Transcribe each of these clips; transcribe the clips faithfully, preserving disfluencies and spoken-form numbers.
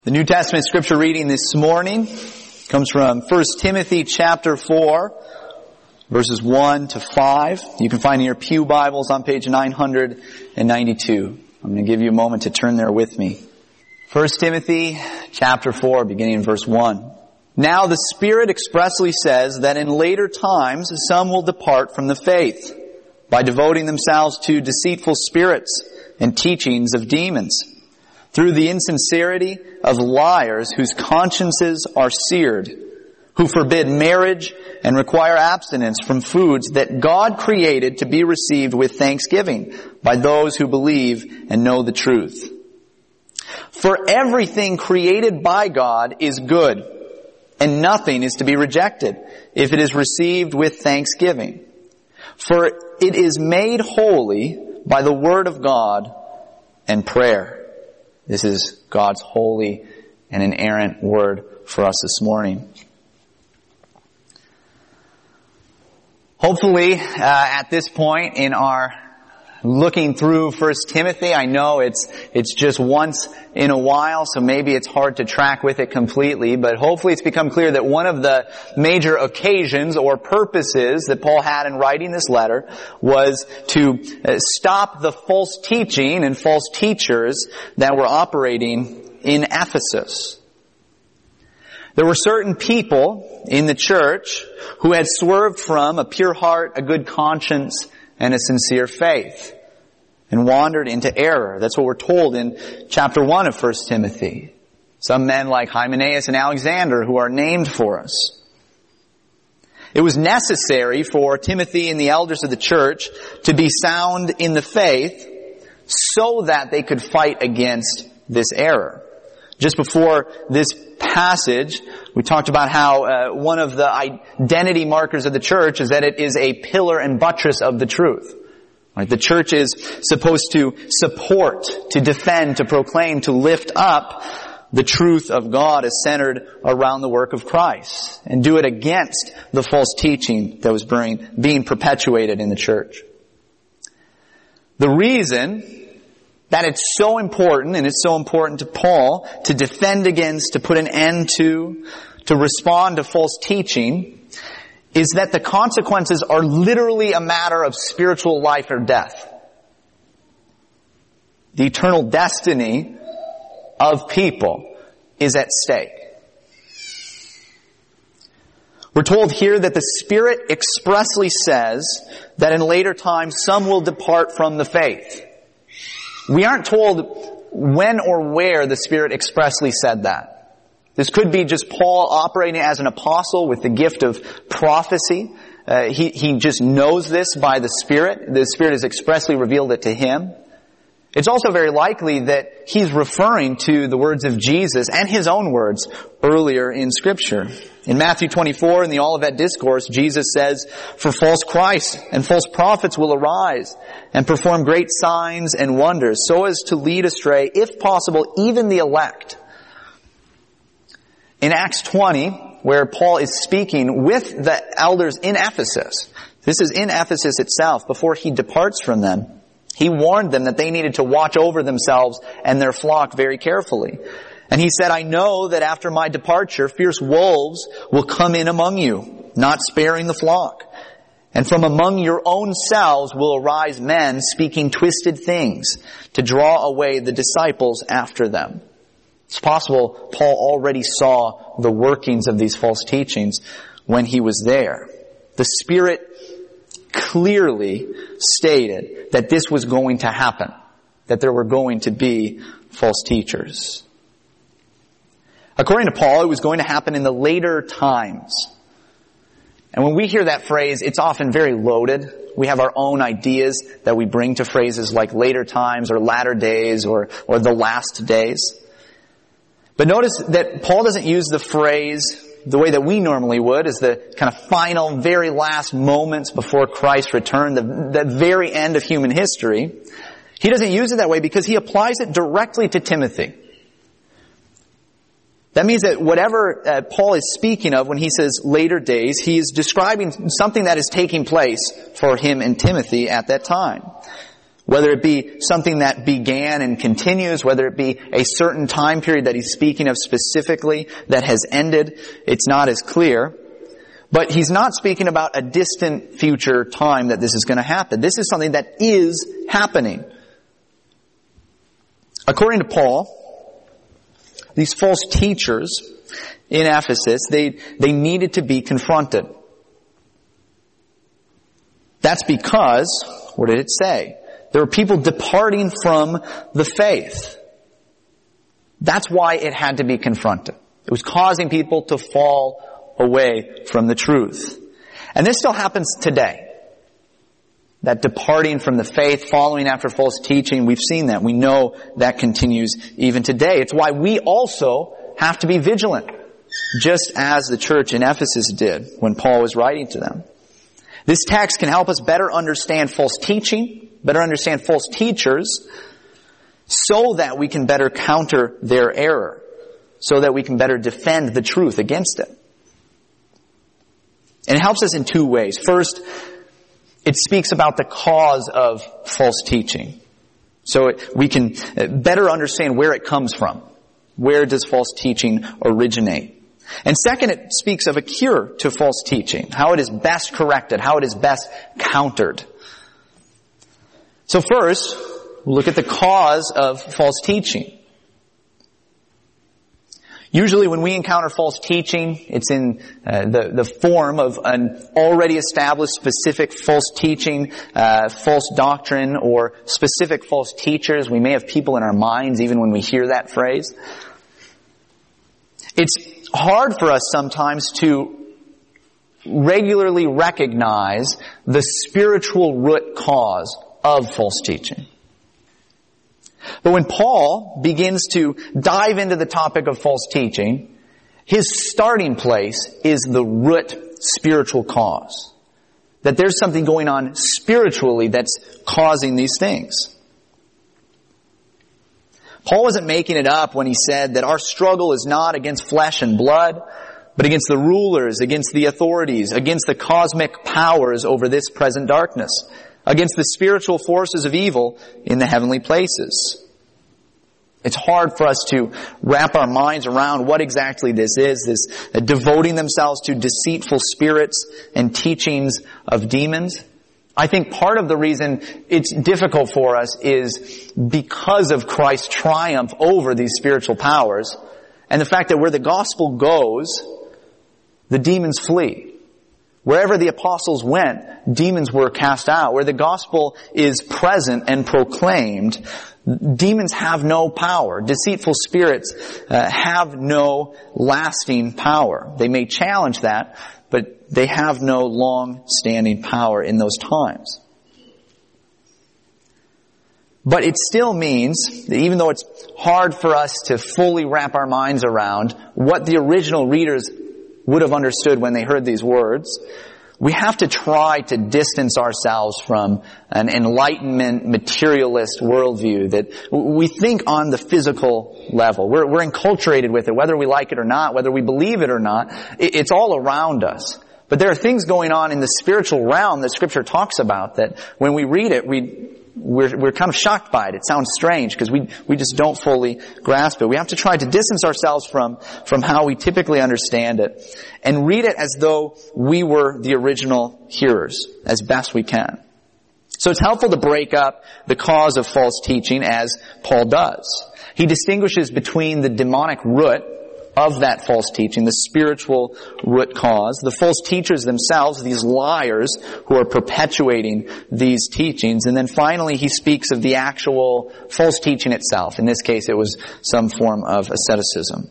The New Testament scripture reading this morning comes from First Timothy chapter four, verses one to five. You can find in your pew Bibles on page nine hundred ninety-two. I'm going to give you a moment to turn there with me. First Timothy chapter four, beginning in verse one. Now the Spirit expressly says that in later times some will depart from the faith by devoting themselves to deceitful spirits and teachings of demons, through the insincerity of liars whose consciences are seared, who forbid marriage and require abstinence from foods that God created to be received with thanksgiving by those who believe and know the truth. For everything created by God is good, and nothing is to be rejected if it is received with thanksgiving. For it is made holy by the word of God and prayer. This is God's holy and inerrant word for us this morning. Hopefully, uh, at this point in our looking through First Timothy, I know it's it's just once in a while, so maybe it's hard to track with it completely, but hopefully it's become clear that one of the major occasions or purposes that Paul had in writing this letter was to stop the false teaching and false teachers that were operating in Ephesus. There were certain people in the church who had swerved from a pure heart, a good conscience, and a sincere faith, and wandered into error. That's what we're told in chapter one of First Timothy. Some men like Hymenaeus and Alexander who are named for us. It was necessary for Timothy and the elders of the church to be sound in the faith so that they could fight against this error. Just before this passage, we talked about how uh, one of the identity markers of the church is that it is a pillar and buttress of the truth. Right? The church is supposed to support, to defend, to proclaim, to lift up the truth of God as centered around the work of Christ, and do it against the false teaching that was being, being perpetuated in the church. The reason that it's so important, and it's so important to Paul, to defend against, to put an end to, to respond to false teaching, is that the consequences are literally a matter of spiritual life or death. The eternal destiny of people is at stake. We're told here that the Spirit expressly says that in later times some will depart from the faith. We aren't told when or where the Spirit expressly said that. This could be just Paul operating as an apostle with the gift of prophecy. Uh, he, he just knows this by the Spirit. The Spirit has expressly revealed it to him. It's also very likely that he's referring to the words of Jesus and his own words earlier in Scripture. In Matthew twenty-four, in the Olivet Discourse, Jesus says, "For false Christs and false prophets will arise and perform great signs and wonders, so as to lead astray, if possible, even the elect." In Acts twenty, where Paul is speaking with the elders in Ephesus, this is in Ephesus itself, before he departs from them, he warned them that they needed to watch over themselves and their flock very carefully. And he said, "I know that after my departure, fierce wolves will come in among you, not sparing the flock. And from among your own selves will arise men speaking twisted things to draw away the disciples after them." It's possible Paul already saw the workings of these false teachings when he was there. The Spirit clearly stated that this was going to happen, that there were going to be false teachers. According to Paul, it was going to happen in the later times. And when we hear that phrase, it's often very loaded. We have our own ideas that we bring to phrases like later times or latter days or, or the last days. But notice that Paul doesn't use the phrase the way that we normally would, as the kind of final, very last moments before Christ's return, the, the very end of human history. He doesn't use it that way because he applies it directly to Timothy. That means that whatever uh, Paul is speaking of when he says later days, he is describing something that is taking place for him and Timothy at that time. Whether it be something that began and continues, whether it be a certain time period that he's speaking of specifically that has ended, it's not as clear. But he's not speaking about a distant future time that this is going to happen. This is something that is happening. According to Paul, these false teachers in Ephesus, they, they needed to be confronted. That's because, what did it say? There were people departing from the faith. That's why it had to be confronted. It was causing people to fall away from the truth. And this still happens today. That departing from the faith, following after false teaching, we've seen that. We know that continues even today. It's why we also have to be vigilant, just as the church in Ephesus did when Paul was writing to them. This text can help us better understand false teaching, better understand false teachers, so that we can better counter their error, so that we can better defend the truth against it. And it helps us in two ways. First, it speaks about the cause of false teaching. So it, we can better understand where it comes from. Where does false teaching originate? And second, it speaks of a cure to false teaching. How it is best corrected. How it is best countered. So first, we'll look at the cause of false teaching. Usually when we encounter false teaching, it's in uh, the, the form of an already established specific false teaching, uh, false doctrine, or specific false teachers. We may have people in our minds even when we hear that phrase. It's hard for us sometimes to regularly recognize the spiritual root cause of false teaching. But when Paul begins to dive into the topic of false teaching, his starting place is the root spiritual cause. That there's something going on spiritually that's causing these things. Paul wasn't making it up when he said that our struggle is not against flesh and blood, but against the rulers, against the authorities, against the cosmic powers over this present darkness, against the spiritual forces of evil in the heavenly places. It's hard for us to wrap our minds around what exactly this is, this uh, devoting themselves to deceitful spirits and teachings of demons. I think part of the reason it's difficult for us is because of Christ's triumph over these spiritual powers and the fact that where the gospel goes, the demons flee. Wherever the apostles went, demons were cast out. Where the gospel is present and proclaimed, demons have no power. Deceitful spirits uh, have no lasting power. They may challenge that, but they have no long-standing power in those times. But it still means that even though it's hard for us to fully wrap our minds around what the original readers would have understood when they heard these words, we have to try to distance ourselves from an Enlightenment materialist worldview that we think on the physical level. We're, we're enculturated with it, whether we like it or not, whether we believe it or not. It, it's all around us. But there are things going on in the spiritual realm that Scripture talks about that when we read it, we We're, we're kind of shocked by it. It sounds strange because we, we just don't fully grasp it. We have to try to distance ourselves from, from how we typically understand it and read it as though we were the original hearers as best we can. So it's helpful to break up the cause of false teaching as Paul does. He distinguishes between the demonic root of that false teaching, the spiritual root cause, the false teachers themselves, these liars who are perpetuating these teachings, and then finally he speaks of the actual false teaching itself. In this case, it was some form of asceticism.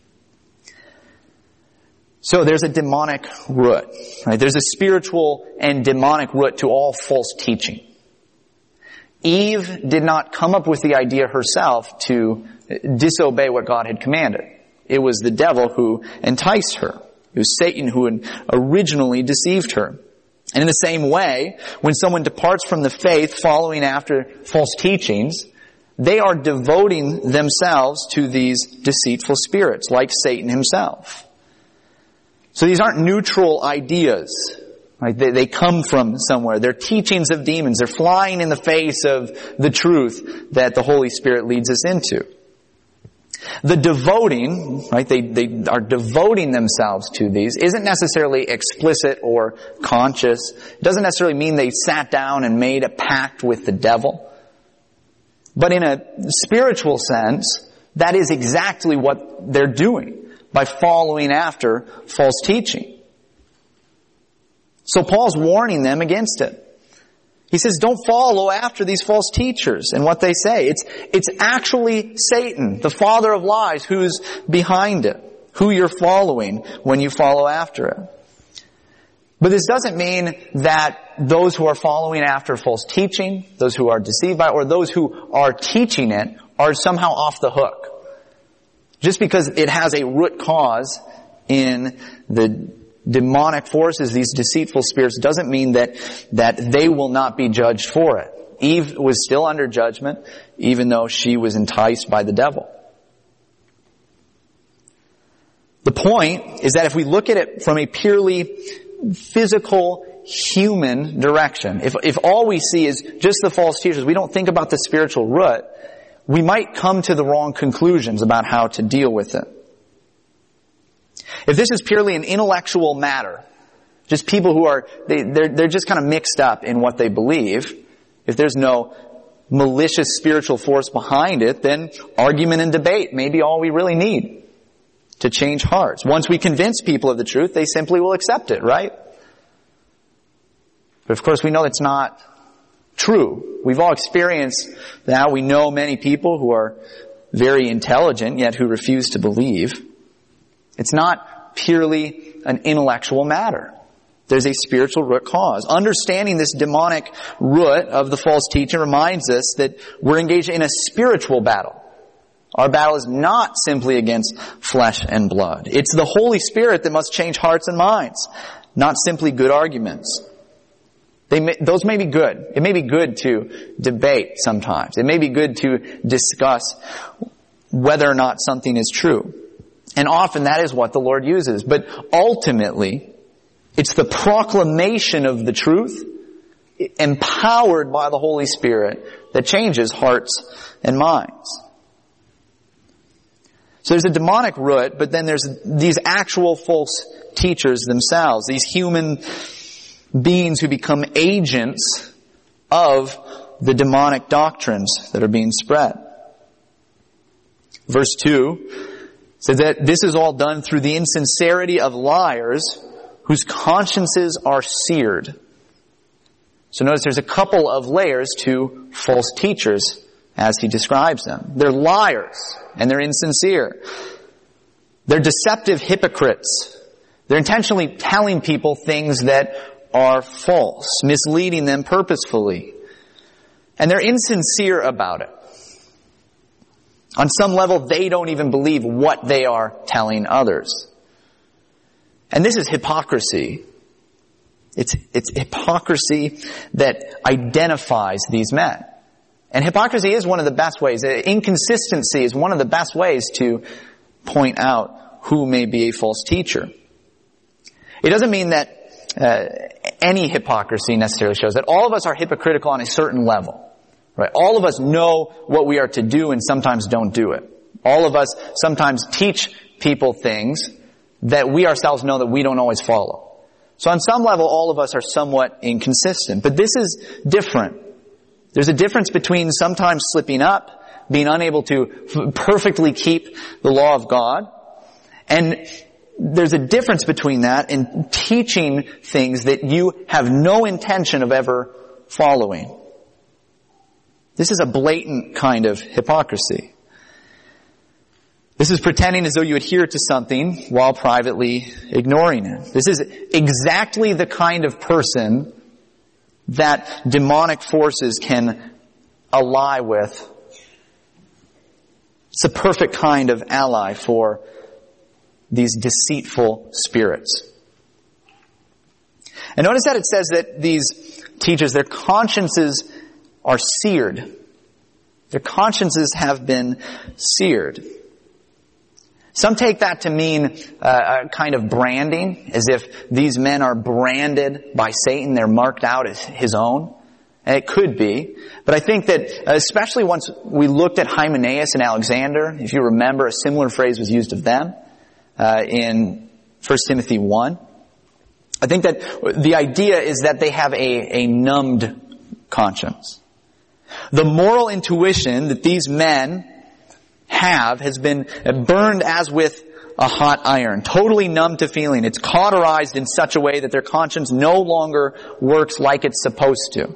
So there's a demonic root, right? There's a spiritual and demonic root to all false teaching. Eve did not come up with the idea herself to disobey what God had commanded. It was the devil who enticed her. It was Satan who originally deceived her. And in the same way, when someone departs from the faith following after false teachings, they are devoting themselves to these deceitful spirits, like Satan himself. So these aren't neutral ideas. Right? They, they come from somewhere. They're teachings of demons. They're flying in the face of the truth that the Holy Spirit leads us into. The devoting, right, they, they are devoting themselves to these, isn't necessarily explicit or conscious. It doesn't necessarily mean they sat down and made a pact with the devil. But in a spiritual sense, that is exactly what they're doing by following after false teaching. So Paul's warning them against it. He says, don't follow after these false teachers and what they say. It's, it's actually Satan, the father of lies, who's behind it, who you're following when you follow after it. But this doesn't mean that those who are following after false teaching, those who are deceived by it, or those who are teaching it are somehow off the hook. Just because it has a root cause in the demonic forces, these deceitful spirits, doesn't mean that, that they will not be judged for it. Eve was still under judgment, even though she was enticed by the devil. The point is that if we look at it from a purely physical, human direction, if, if all we see is just the false teachers, we don't think about the spiritual root, we might come to the wrong conclusions about how to deal with it. If this is purely an intellectual matter, just people who are, they, they're, they're just kind of mixed up in what they believe, if there's no malicious spiritual force behind it, then argument and debate may be all we really need to change hearts. Once we convince people of the truth, they simply will accept it, right? But of course we know it's not true. We've all experienced that. We know many people who are very intelligent, yet who refuse to believe. It's not purely an intellectual matter. There's a spiritual root cause. Understanding this demonic root of the false teaching reminds us that we're engaged in a spiritual battle. Our battle is not simply against flesh and blood. It's the Holy Spirit that must change hearts and minds, not simply good arguments. They may, those may be good. It may be good to debate sometimes. It may be good to discuss whether or not something is true. And often that is what the Lord uses. But ultimately, it's the proclamation of the truth, empowered by the Holy Spirit, that changes hearts and minds. So there's a demonic root, but then there's these actual false teachers themselves, these human beings who become agents of the demonic doctrines that are being spread. Verse two says that this is all done through the insincerity of liars whose consciences are seared. So notice there's a couple of layers to false teachers as he describes them. They're liars and they're insincere. They're deceptive hypocrites. They're intentionally telling people things that are false, misleading them purposefully. And they're insincere about it. On some level, they don't even believe what they are telling others. And this is hypocrisy. It's, it's hypocrisy that identifies these men. And hypocrisy is one of the best ways. Inconsistency is one of the best ways to point out who may be a false teacher. It doesn't mean that uh, any hypocrisy necessarily shows that all of us are hypocritical on a certain level. Right? All of us know what we are to do and sometimes don't do it. All of us sometimes teach people things that we ourselves know that we don't always follow. So on some level, all of us are somewhat inconsistent. But this is different. There's a difference between sometimes slipping up, being unable to f- perfectly keep the law of God, and there's a difference between that and teaching things that you have no intention of ever following. This is a blatant kind of hypocrisy. This is pretending as though you adhere to something while privately ignoring it. This is exactly the kind of person that demonic forces can ally with. It's a perfect kind of ally for these deceitful spirits. And notice that it says that these teachers, their consciences are seared. Their consciences have been seared. Some take that to mean uh, a kind of branding, as if these men are branded by Satan, they're marked out as his own. And it could be. But I think that, especially once we looked at Hymenaeus and Alexander, if you remember, a similar phrase was used of them uh, in First Timothy one. I think that the idea is that they have a, a numbed conscience. The moral intuition that these men have has been burned as with a hot iron, totally numb to feeling. It's cauterized in such a way that their conscience no longer works like it's supposed to.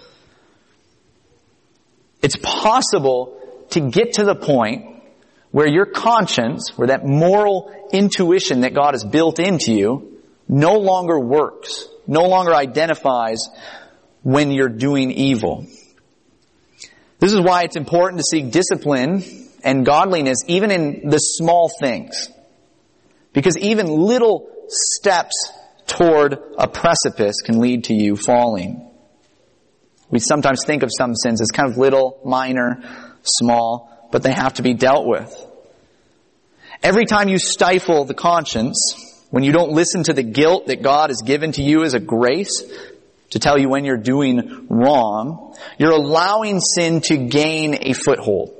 It's possible to get to the point where your conscience, where that moral intuition that God has built into you, no longer works, no longer identifies when you're doing evil. This is why it's important to seek discipline and godliness even in the small things. Because even little steps toward a precipice can lead to you falling. We sometimes think of some sins as kind of little, minor, small, but they have to be dealt with. Every time you stifle the conscience, when you don't listen to the guilt that God has given to you as a grace to tell you when you're doing wrong, you're allowing sin to gain a foothold.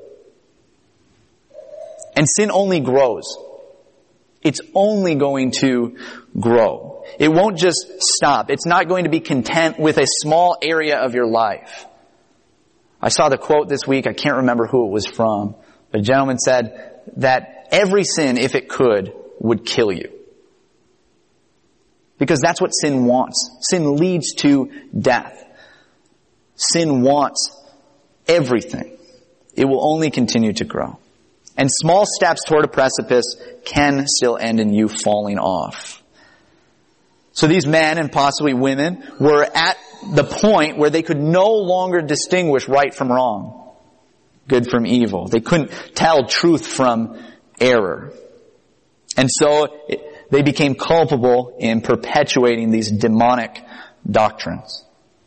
And sin only grows. It's only going to grow. It won't just stop. It's not going to be content with a small area of your life. I saw the quote this week, I can't remember who it was from, but a gentleman said that every sin, if it could, would kill you. Because that's what sin wants. Sin leads to death. Sin wants everything. It will only continue to grow. And small steps toward a precipice can still end in you falling off. So these men, and possibly women, were at the point where they could no longer distinguish right from wrong, good from evil. They couldn't tell truth from error. And so it, they became culpable in perpetuating these demonic doctrines.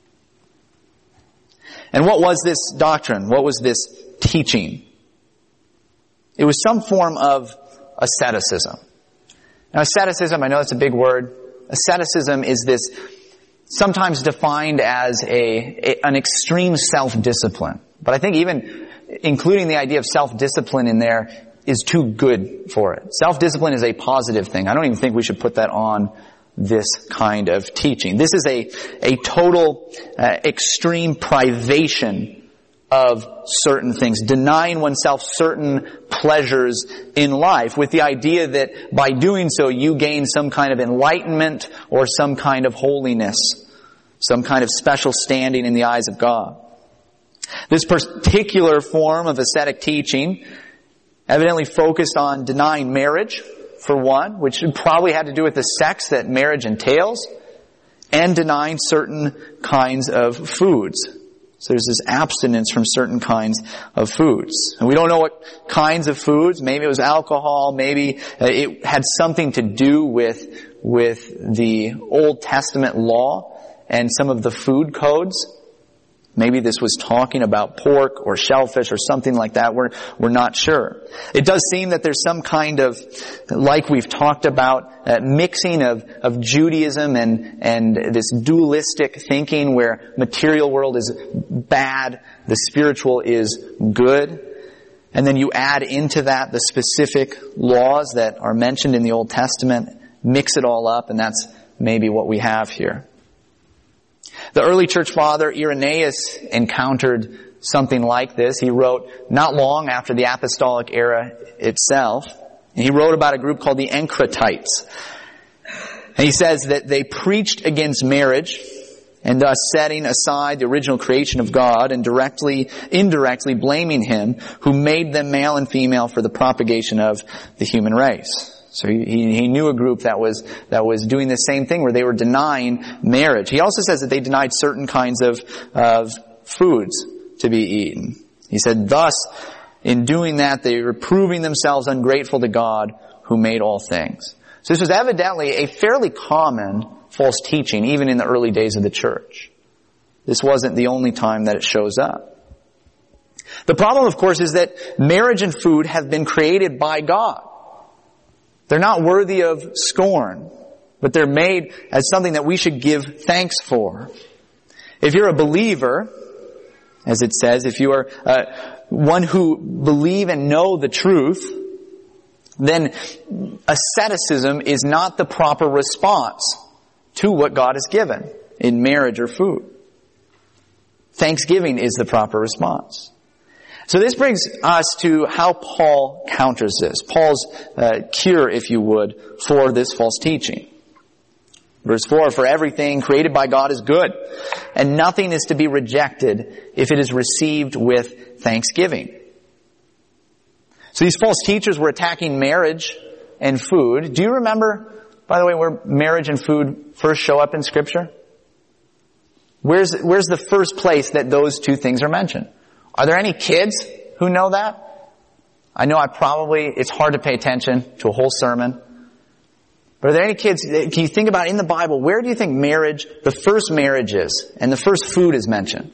And what was this doctrine? What was this teaching? It was some form of asceticism. Now, asceticism, I know it's a big word. Asceticism is this, sometimes defined as a, a an extreme self-discipline. But I think even including the idea of self-discipline in there is too good for it. Self-discipline is a positive thing. I don't even think we should put that on this kind of teaching. This is a, a total uh, extreme privation of certain things, denying oneself certain pleasures in life with the idea that by doing so you gain some kind of enlightenment or some kind of holiness, some kind of special standing in the eyes of God. This particular form of ascetic teaching evidently focused on denying marriage, for one, which probably had to do with the sex that marriage entails, and denying certain kinds of foods. So there's this abstinence from certain kinds of foods. And we don't know what kinds of foods. Maybe it was alcohol. Maybe it had something to do with, with the Old Testament law and some of the food codes. Maybe this was talking about pork or shellfish or something like that. We're, we're not sure. It does seem that there's some kind of, like we've talked about, uh, mixing of, of Judaism and, and this dualistic thinking where material world is bad, the spiritual is good. And then you add into that the specific laws that are mentioned in the Old Testament, mix it all up, and that's maybe what we have here. The early church father Irenaeus encountered something like this. He wrote not long after the apostolic era itself. And he wrote about a group called the Encratites. And he says that they preached against marriage and thus setting aside the original creation of God and directly, indirectly blaming Him who made them male and female for the propagation of the human race. So he, he knew a group that was, that was doing the same thing where they were denying marriage. He also says that they denied certain kinds of, of foods to be eaten. He said, thus, in doing that, they were proving themselves ungrateful to God who made all things. So this was evidently a fairly common false teaching, even in the early days of the church. This wasn't the only time that it shows up. The problem, of course, is that marriage and food have been created by God. They're not worthy of scorn, but they're made as something that we should give thanks for. If you're a believer, as it says, if you are uh, one who believe and know the truth, then asceticism is not the proper response to what God has given in marriage or food. Thanksgiving is the proper response. So this brings us to how Paul counters this. Paul's uh, cure, if you would, for this false teaching. Verse four, for everything created by God is good, and nothing is to be rejected if it is received with thanksgiving. So these false teachers were attacking marriage and food. Do you remember, by the way, where marriage and food first show up in Scripture? Where's, where's the first place that those two things are mentioned? Are there any kids who know that? I know I probably, it's hard to pay attention to a whole sermon. But are there any kids, can you think about in the Bible, where do you think marriage, the first marriage is, and the first food is mentioned?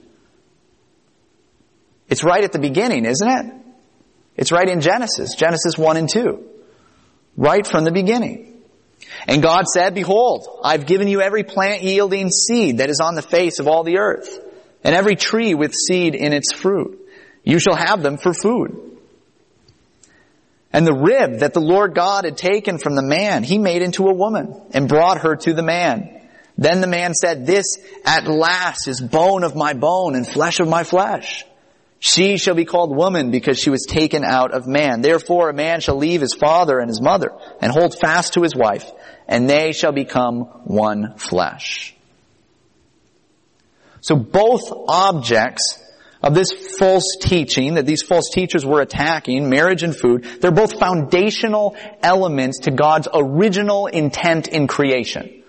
It's right at the beginning, isn't it? It's right in Genesis, Genesis one and two. Right from the beginning. And God said, behold, I've given you every plant yielding seed that is on the face of all the earth, and every tree with seed in its fruit. You shall have them for food. And the rib that the Lord God had taken from the man, he made into a woman and brought her to the man. Then the man said, this at last is bone of my bone and flesh of my flesh. She shall be called woman because she was taken out of man. Therefore a man shall leave his father and his mother and hold fast to his wife, and they shall become one flesh. So both objects of this false teaching that these false teachers were attacking, marriage and food, they're both foundational elements to God's original intent in creation.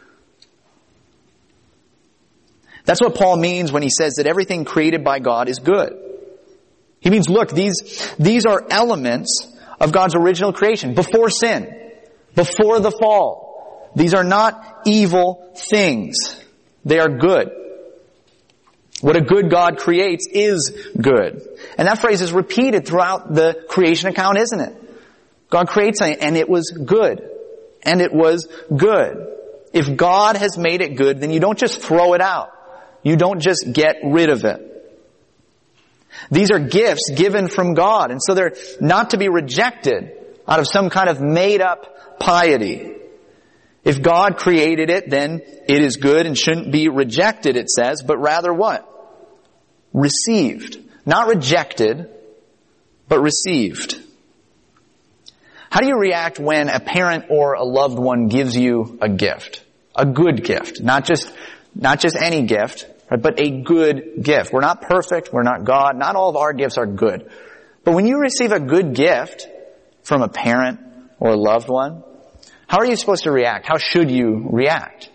That's what Paul means when he says that everything created by God is good. He means, look, these, these are elements of God's original creation, before sin, before the fall. These are not evil things. They are good. What a good God creates is good. And that phrase is repeated throughout the creation account, isn't it? God creates something, and it was good. And it was good. If God has made it good, then you don't just throw it out. You don't just get rid of it. These are gifts given from God, and so they're not to be rejected out of some kind of made-up piety. If God created it, then it is good and shouldn't be rejected, it says, but rather what? Received. Not rejected, but received. How do you react when a parent or a loved one gives you a gift? A good gift. Not just, not just any gift, but a good gift. We're not perfect. We're not God. Not all of our gifts are good. But when you receive a good gift from a parent or a loved one, how are you supposed to react? How should you react?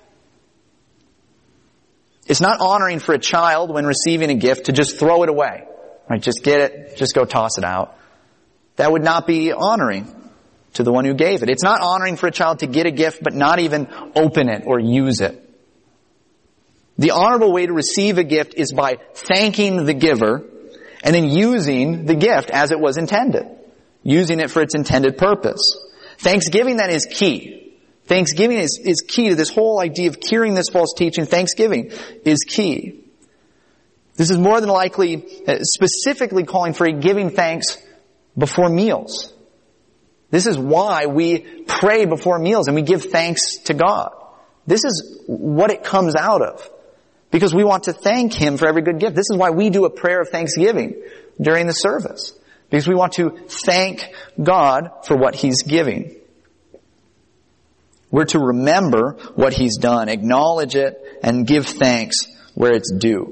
It's not honoring for a child when receiving a gift to just throw it away. Right? Just get it, just go toss it out. That would not be honoring to the one who gave it. It's not honoring for a child to get a gift but not even open it or use it. The honorable way to receive a gift is by thanking the giver and then using the gift as it was intended. Using it for its intended purpose. Thanksgiving then is key. Thanksgiving is, is key to this whole idea of curing this false teaching. Thanksgiving is key. This is more than likely uh, specifically calling for a giving thanks before meals. This is why we pray before meals and we give thanks to God. This is what it comes out of. Because we want to thank Him for every good gift. This is why we do a prayer of thanksgiving during the service. Because we want to thank God for what He's giving. We're to remember what He's done, acknowledge it, and give thanks where it's due.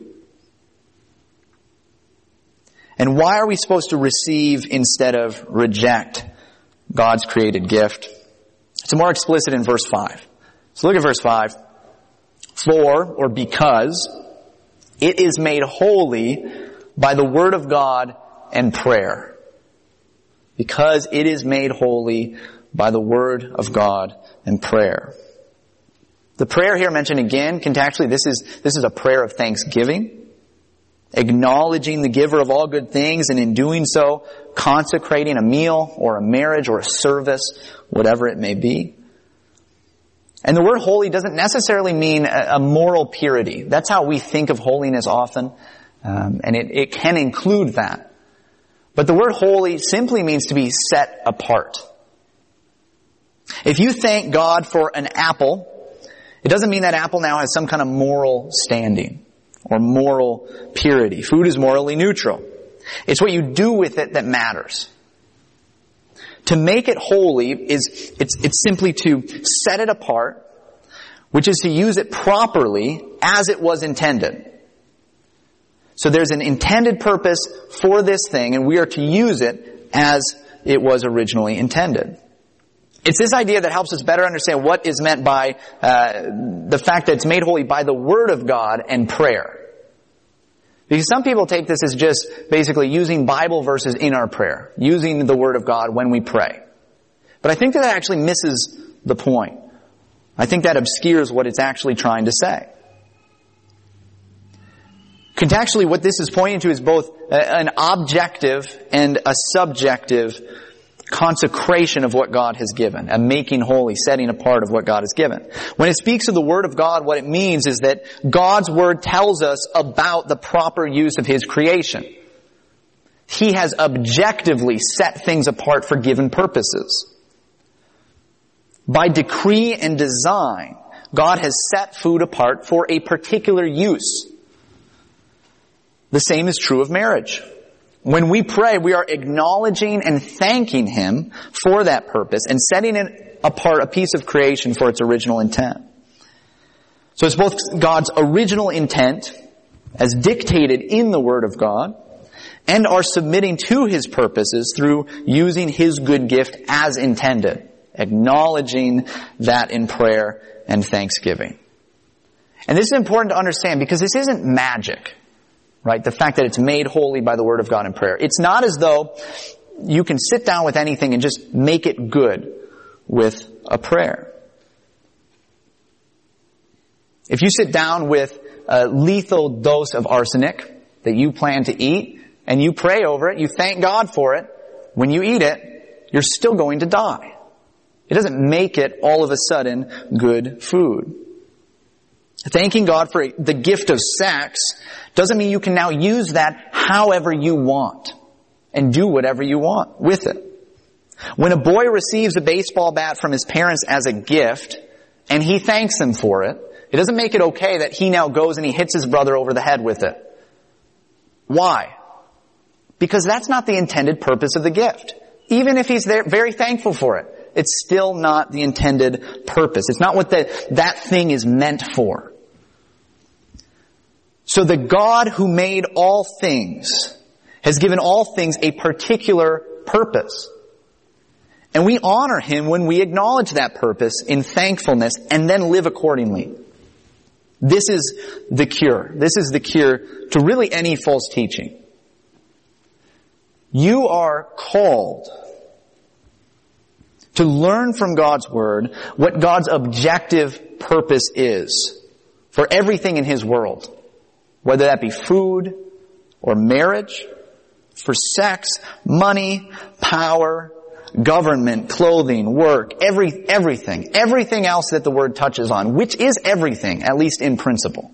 And why are we supposed to receive instead of reject God's created gift? It's more explicit in verse five. So look at verse five. For, or because, it is made holy by the word of God and prayer. Because it is made holy by the word of God and prayer. The prayer here mentioned again, contextually, this is, this is a prayer of thanksgiving. acknowledging the giver of all good things, and in doing so, consecrating a meal or a marriage or a service, whatever it may be. And the word holy doesn't necessarily mean a, a moral purity. That's how we think of holiness often, um, and it, it can include that. But the word holy simply means to be set apart. If you thank God for an apple, it doesn't mean that apple now has some kind of moral standing or moral purity. Food is morally neutral. It's what you do with it that matters. To make it holy is, it's, it's simply to set it apart, which is to use it properly as it was intended. So there's an intended purpose for this thing, and we are to use it as it was originally intended. It's this idea that helps us better understand what is meant by uh, the fact that it's made holy by the Word of God and prayer. Because some people take this as just basically using Bible verses in our prayer, using the Word of God when we pray. But I think that that actually misses the point. I think that obscures what it's actually trying to say. Contextually, what this is pointing to is both an objective and a subjective consecration of what God has given, a making holy, setting apart of what God has given. When it speaks of the Word of God, what it means is that God's Word tells us about the proper use of His creation. He has objectively set things apart for given purposes. By decree and design, God has set food apart for a particular use. The same is true of marriage. When we pray, we are acknowledging and thanking Him for that purpose and setting it apart, a piece of creation, for its original intent. So it's both God's original intent, as dictated in the Word of God, and our submitting to His purposes through using His good gift as intended, acknowledging that in prayer and thanksgiving. And this is important to understand because this isn't magic. Right? The fact that it's made holy by the Word of God in prayer. It's not as though you can sit down with anything and just make it good with a prayer. If you sit down with a lethal dose of arsenic that you plan to eat and you pray over it, you thank God for it, when you eat it, you're still going to die. It doesn't make it all of a sudden good food. Thanking God for the gift of sex doesn't mean you can now use that however you want and do whatever you want with it. When a boy receives a baseball bat from his parents as a gift and he thanks them for it, it doesn't make it okay that he now goes and he hits his brother over the head with it. Why? Because that's not the intended purpose of the gift. Even if he's there, very thankful for it, it's still not the intended purpose. It's not what the, that thing is meant for. So the God who made all things has given all things a particular purpose. And we honor Him when we acknowledge that purpose in thankfulness and then live accordingly. This is the cure. This is the cure to really any false teaching. You are called to learn from God's Word what God's objective purpose is for everything in His world. Whether that be food or marriage, for sex, money, power, government, clothing, work, every, everything. Everything else that the Word touches on, which is everything, at least in principle.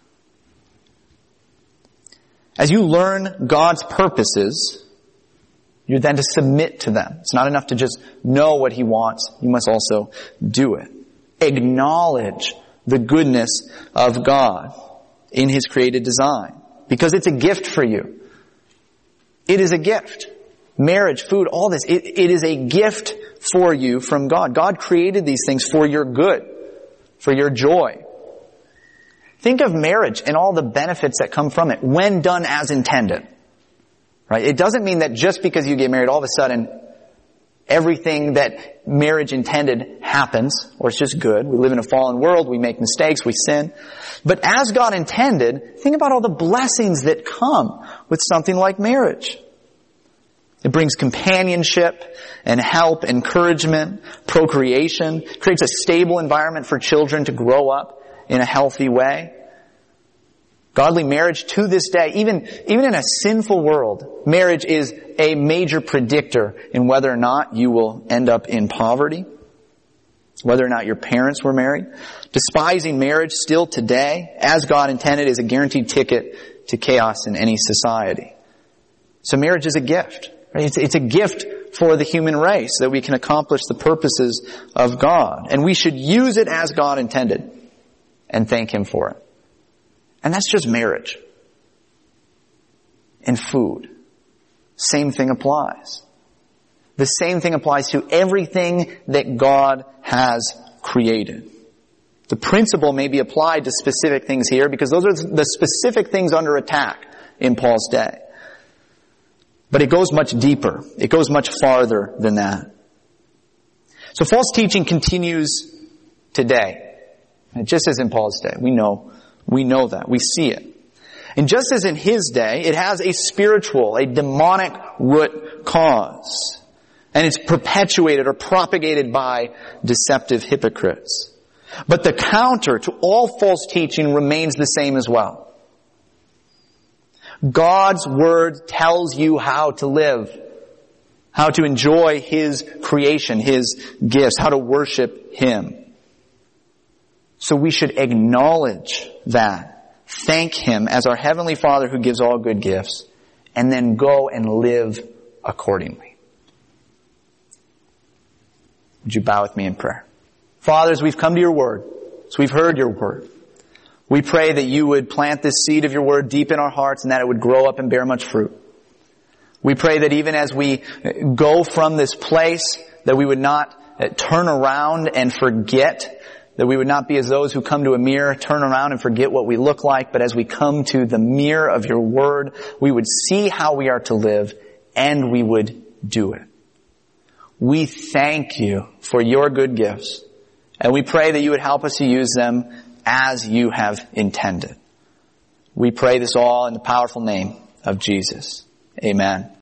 As you learn God's purposes, you're then to submit to them. It's not enough to just know what He wants. You must also do it. Acknowledge the goodness of God in His created design. Because it's a gift for you. It is a gift. Marriage, food, all this. It, it is a gift for you from God. God created these things for your good, for your joy. Think of marriage and all the benefits that come from it when done as intended. Right? It doesn't mean that just because you get married, all of a sudden everything that marriage intended happens, or it's just good. We live in a fallen world, we make mistakes, we sin. But as God intended, think about all the blessings that come with something like marriage. It brings companionship and help, encouragement, procreation, creates a stable environment for children to grow up in a healthy way. Godly marriage to this day, even, even in a sinful world, marriage is a major predictor in whether or not you will end up in poverty, whether or not your parents were married. Despising marriage still today, as God intended, is a guaranteed ticket to chaos in any society. So marriage is a gift. Right? It's, it's a gift for the human race that we can accomplish the purposes of God. And we should use it as God intended and thank Him for it. And that's just marriage. And food. Same thing applies. The same thing applies to everything that God has created. The principle may be applied to specific things here because those are the specific things under attack in Paul's day. But it goes much deeper. It goes much farther than that. So false teaching continues today. Just as in Paul's day. We know, we know that. We see it. And just as in his day, it has a spiritual, a demonic root cause. And it's perpetuated or propagated by deceptive hypocrites. But the counter to all false teaching remains the same as well. God's Word tells you how to live, how to enjoy His creation, His gifts, how to worship Him. So we should acknowledge that, thank Him as our Heavenly Father who gives all good gifts, and then go and live accordingly. Would you bow with me in prayer? Father, as we've come to your Word, as we've heard your Word, we pray that you would plant this seed of your Word deep in our hearts and that it would grow up and bear much fruit. We pray that even as we go from this place, that we would not turn around and forget, that we would not be as those who come to a mirror, turn around and forget what we look like, but as we come to the mirror of your Word, we would see how we are to live and we would do it. We thank you for your good gifts, and we pray that you would help us to use them as you have intended. We pray this all in the powerful name of Jesus. Amen.